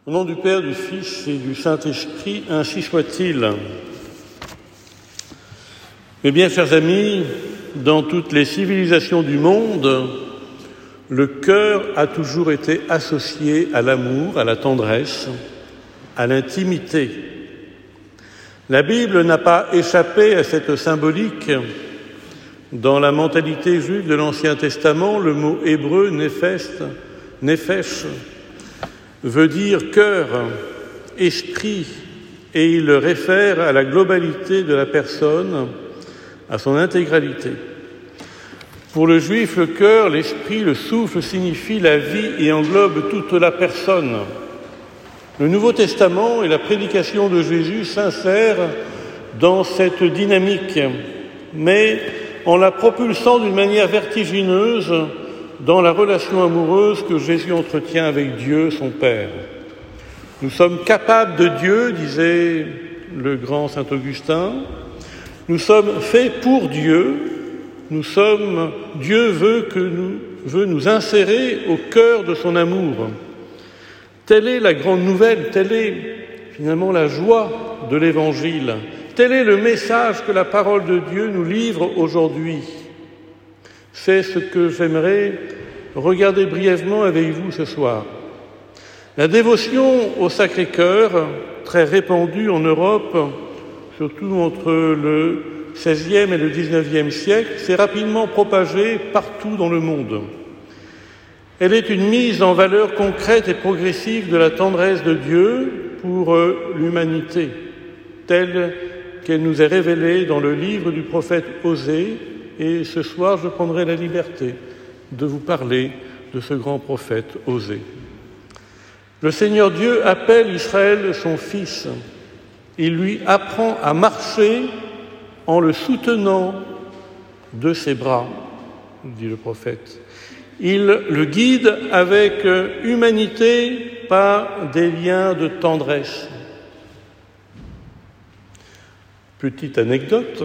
Au nom du Père, du Fils et du Saint-Esprit, ainsi soit-il. Mes bien chers amis, dans toutes les civilisations du monde, le cœur a toujours été associé à l'amour, à la tendresse, à l'intimité. La Bible n'a pas échappé à cette symbolique. Dans la mentalité juive de l'Ancien Testament, le mot hébreu nefesh, veut dire cœur, esprit, et il le réfère à la globalité de la personne, à son intégralité. Pour le juif, le cœur, l'esprit, le souffle signifie la vie et englobe toute la personne. Le Nouveau Testament et la prédication de Jésus s'insèrent dans cette dynamique, mais en la propulsant d'une manière vertigineuse dans la relation amoureuse que Jésus entretient avec Dieu, son Père. Nous sommes capables de Dieu, disait le grand saint Augustin. Nous sommes faits pour Dieu. Dieu veut nous insérer au cœur de son amour. Telle est la grande nouvelle, telle est finalement la joie de l'Évangile. Tel est le message que la parole de Dieu nous livre aujourd'hui. C'est ce que j'aimerais regarder brièvement avec vous ce soir. La dévotion au Sacré-Cœur, très répandue en Europe, surtout entre le XVIe et le XIXe siècle, s'est rapidement propagée partout dans le monde. Elle est une mise en valeur concrète et progressive de la tendresse de Dieu pour l'humanité, telle qu'elle nous est révélée dans le livre du prophète Osée. Et ce soir, je prendrai la liberté de vous parler de ce grand prophète Osée. Le Seigneur Dieu appelle Israël son fils. Il lui apprend à marcher en le soutenant de ses bras, dit le prophète. Il le guide avec humanité par des liens de tendresse. Petite anecdote,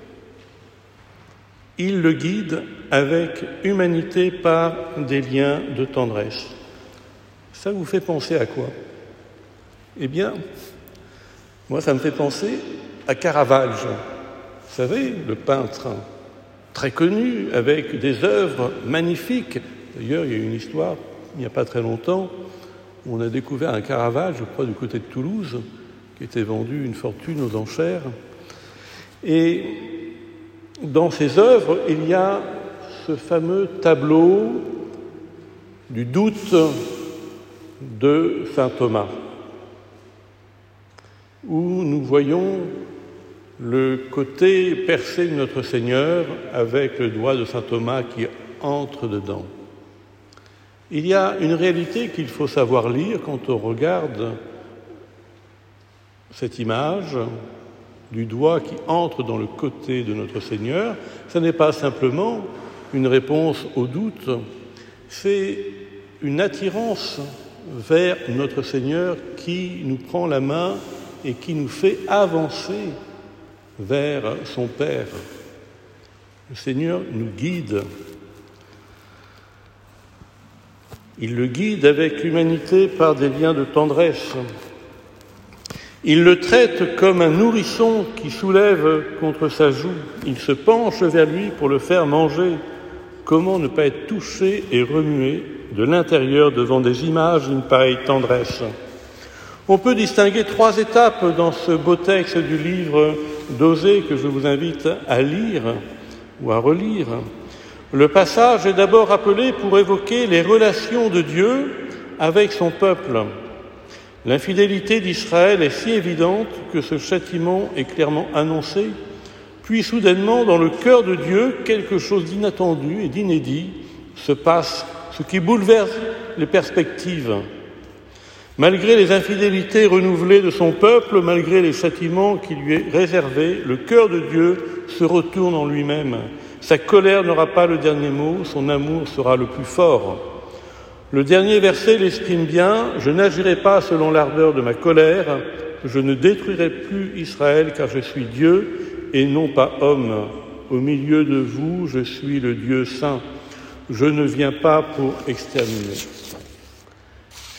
il le guide avec humanité par des liens de tendresse. Ça vous fait penser à quoi? Eh bien, moi ça me fait penser à Caravage. Vous savez, le peintre très connu, avec des œuvres magnifiques. D'ailleurs, il y a une histoire, il n'y a pas très longtemps, où on a découvert un Caravage, je crois, du côté de Toulouse, qui était vendu une fortune aux enchères. Et dans ces œuvres, il y a ce fameux tableau du doute de saint Thomas, où nous voyons le côté percé de notre Seigneur avec le doigt de saint Thomas qui entre dedans. Il y a une réalité qu'il faut savoir lire quand on regarde cette image du doigt qui entre dans le côté de notre Seigneur. Ce n'est pas simplement une réponse au doute, c'est une attirance vers notre Seigneur qui nous prend la main et qui nous fait avancer vers son Père. Le Seigneur nous guide. Il le guide avec humanité par des liens de tendresse. Il le traite comme un nourrisson qui soulève contre sa joue. Il se penche vers lui pour le faire manger. Comment ne pas être touché et remué de l'intérieur devant des images d'une pareille tendresse? On peut distinguer 3 étapes dans ce beau texte du livre d'Osée que je vous invite à lire ou à relire. Le passage est d'abord appelé pour évoquer les relations de Dieu avec son peuple. L'infidélité d'Israël est si évidente que ce châtiment est clairement annoncé. Puis soudainement, dans le cœur de Dieu, quelque chose d'inattendu et d'inédit se passe, ce qui bouleverse les perspectives. Malgré les infidélités renouvelées de son peuple, malgré les châtiments qui lui est réservés, le cœur de Dieu se retourne en lui-même. Sa colère n'aura pas le dernier mot, son amour sera le plus fort. Le dernier verset l'exprime bien, « Je n'agirai pas selon l'ardeur de ma colère, je ne détruirai plus Israël car je suis Dieu et non pas homme. Au milieu de vous, je suis le Dieu saint. Je ne viens pas pour exterminer. »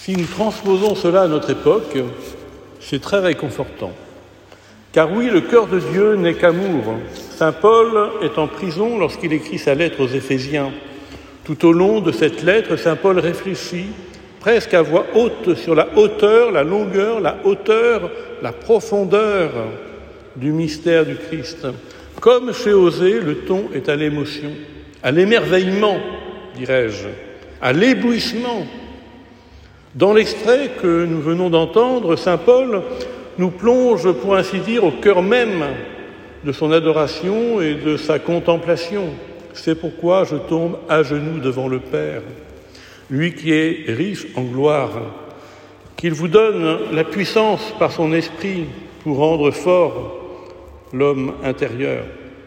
Si nous transposons cela à notre époque, c'est très réconfortant. Car oui, le cœur de Dieu n'est qu'amour. Saint Paul est en prison lorsqu'il écrit sa lettre aux Éphésiens. Tout au long de cette lettre, saint Paul réfléchit presque à voix haute sur la hauteur, la longueur, la hauteur, la profondeur du mystère du Christ. Comme chez Osée, le ton est à l'émotion, à l'émerveillement, dirais-je, à l'éblouissement. Dans l'extrait que nous venons d'entendre, saint Paul nous plonge, pour ainsi dire, au cœur même de son adoration et de sa contemplation. C'est pourquoi je tombe à genoux devant le Père, lui qui est riche en gloire, qu'il vous donne la puissance par son esprit pour rendre fort l'homme intérieur.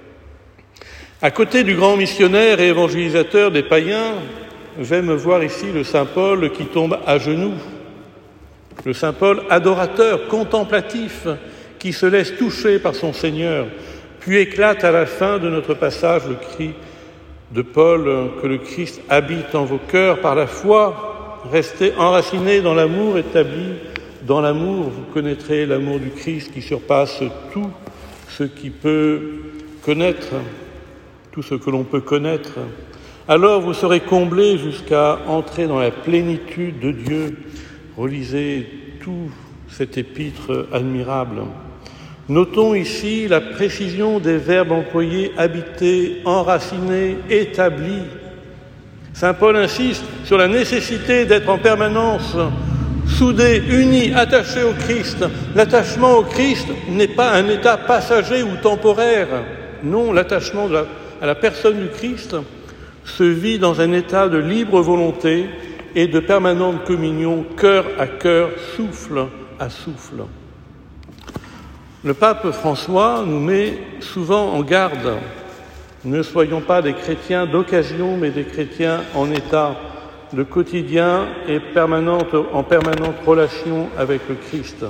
À côté du grand missionnaire et évangélisateur des païens, j'aime voir ici le saint Paul qui tombe à genoux, le saint Paul adorateur, contemplatif, qui se laisse toucher par son Seigneur, puis éclate à la fin de notre passage le cri de Paul que le Christ habite en vos cœurs par la foi, restez enracinés dans l'amour établi. Dans l'amour, vous connaîtrez l'amour du Christ qui surpasse tout ce qui peut connaître, tout ce que l'on peut connaître. Alors vous serez comblés jusqu'à entrer dans la plénitude de Dieu. Relisez tout cet épître admirable. Notons ici la précision des verbes employés, habiter, enraciner, établi. Saint Paul insiste sur la nécessité d'être en permanence soudés, unis, attachés au Christ. L'attachement au Christ n'est pas un état passager ou temporaire. Non, l'attachement à la personne du Christ se vit dans un état de libre volonté et de permanente communion, cœur à cœur, souffle à souffle. Le pape François nous met souvent en garde. Ne soyons pas des chrétiens d'occasion, mais des chrétiens en état de quotidien et en permanente relation avec le Christ.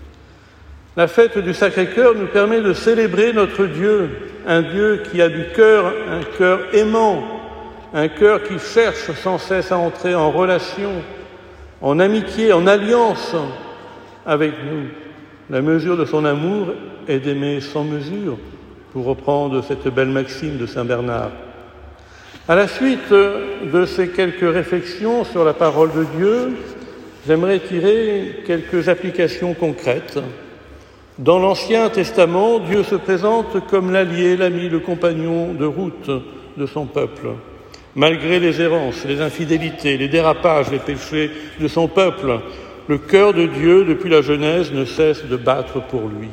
La fête du Sacré-Cœur nous permet de célébrer notre Dieu, un Dieu qui a du cœur, un cœur aimant, un cœur qui cherche sans cesse à entrer en relation, en amitié, en alliance avec nous. La mesure de son amour est d'aimer sans mesure, pour reprendre cette belle maxime de saint Bernard. À la suite de ces quelques réflexions sur la parole de Dieu, j'aimerais tirer quelques applications concrètes. Dans l'Ancien Testament, Dieu se présente comme l'allié, l'ami, le compagnon de route de son peuple. Malgré les errances, les infidélités, les dérapages, les péchés de son peuple, le cœur de Dieu, depuis la Genèse, ne cesse de battre pour lui.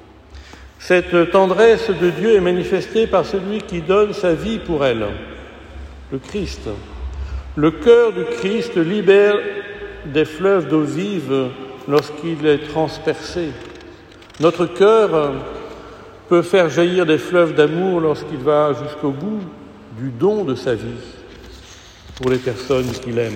Cette tendresse de Dieu est manifestée par celui qui donne sa vie pour elle, le Christ. Le cœur du Christ libère des fleuves d'eau vive lorsqu'il est transpercé. Notre cœur peut faire jaillir des fleuves d'amour lorsqu'il va jusqu'au bout du don de sa vie pour les personnes qu'il aime.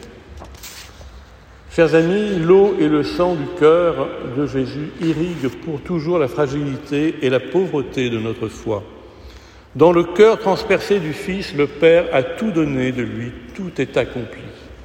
Chers amis, l'eau et le sang du cœur de Jésus irriguent pour toujours la fragilité et la pauvreté de notre foi. Dans le cœur transpercé du Fils, le Père a tout donné de lui, tout est accompli.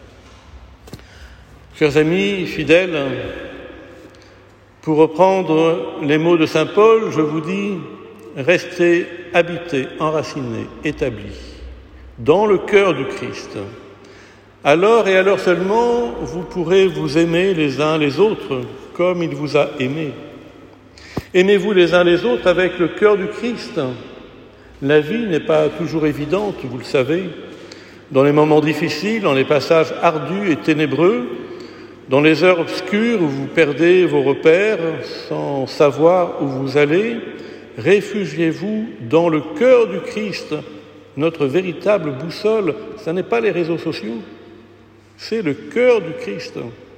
Chers amis fidèles, pour reprendre les mots de saint Paul, je vous dis, restez habités, enracinés, établis, dans le cœur du Christ. Alors et alors seulement, vous pourrez vous aimer les uns les autres comme il vous a aimés. Aimez-vous les uns les autres avec le cœur du Christ. La vie n'est pas toujours évidente, vous le savez. Dans les moments difficiles, dans les passages ardus et ténébreux, dans les heures obscures où vous perdez vos repères sans savoir où vous allez, réfugiez-vous dans le cœur du Christ. Notre véritable boussole, ce n'est pas les réseaux sociaux, c'est le cœur du Christ.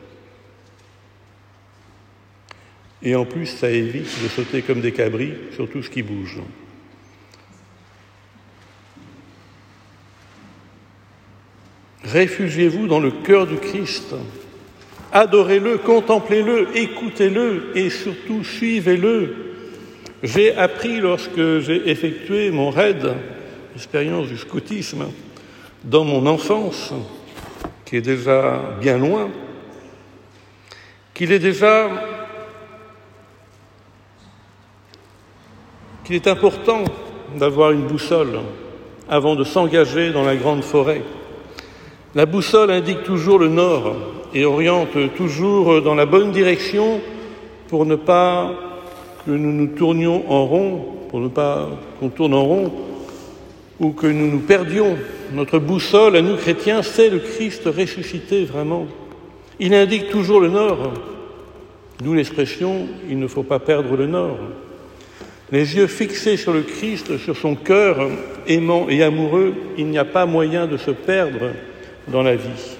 Et en plus, ça évite de sauter comme des cabris sur tout ce qui bouge. Réfugiez-vous dans le cœur du Christ. Adorez-le, contemplez-le, écoutez-le et surtout suivez-le. J'ai appris lorsque j'ai effectué mon raid, l'expérience du scoutisme, dans mon enfance, qui est déjà bien loin, qu'il est important d'avoir une boussole avant de s'engager dans la grande forêt. La boussole indique toujours le nord et oriente toujours dans la bonne direction pour ne pas que nous nous tournions en rond, pour ne pas qu'on tourne en rond ou que nous nous perdions. Notre boussole, à nous chrétiens, c'est le Christ ressuscité vraiment. Il indique toujours le nord, d'où l'expression « il ne faut pas perdre le nord ». Les yeux fixés sur le Christ, sur son cœur aimant et amoureux, il n'y a pas moyen de se perdre dans la vie.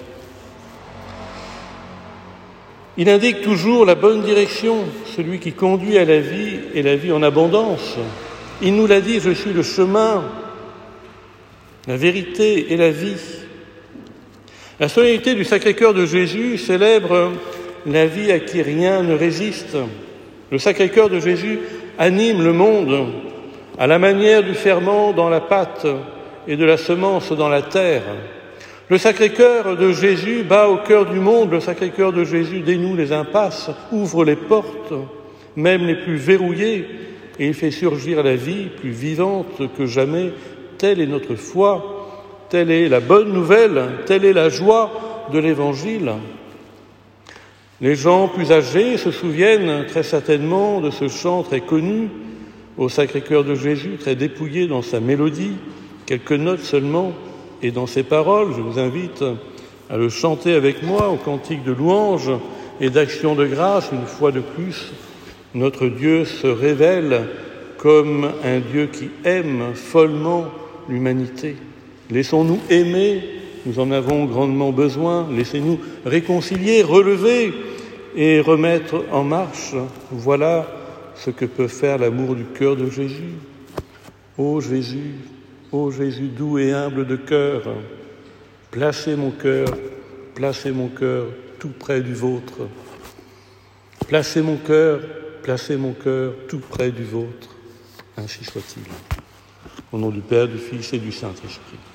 Il indique toujours la bonne direction, celui qui conduit à la vie et la vie en abondance. Il nous l'a dit, je suis le chemin, la vérité et la vie. La solennité du Sacré-Cœur de Jésus célèbre la vie à qui rien ne résiste. Le Sacré-Cœur de Jésus anime le monde à la manière du ferment dans la pâte et de la semence dans la terre. Le Sacré-Cœur de Jésus bat au cœur du monde. Le Sacré-Cœur de Jésus dénoue les impasses, ouvre les portes, même les plus verrouillées, et il fait surgir la vie plus vivante que jamais. Telle est notre foi, telle est la bonne nouvelle, telle est la joie de l'Évangile. Les gens plus âgés se souviennent très certainement de ce chant très connu au Sacré-Cœur de Jésus, très dépouillé dans sa mélodie, quelques notes seulement, et dans ses paroles. Je vous invite à le chanter avec moi au cantique de louange et d'action de grâce. Une fois de plus, notre Dieu se révèle comme un Dieu qui aime follement l'humanité. Laissons-nous aimer, nous en avons grandement besoin. Laissez-nous réconcilier, relever et remettre en marche. Voilà ce que peut faire l'amour du cœur de Jésus. Ô Jésus, doux et humble de cœur, placez mon cœur tout près du vôtre. Placez mon cœur tout près du vôtre. Ainsi soit-il. Au nom du Père, du Fils et du Saint-Esprit.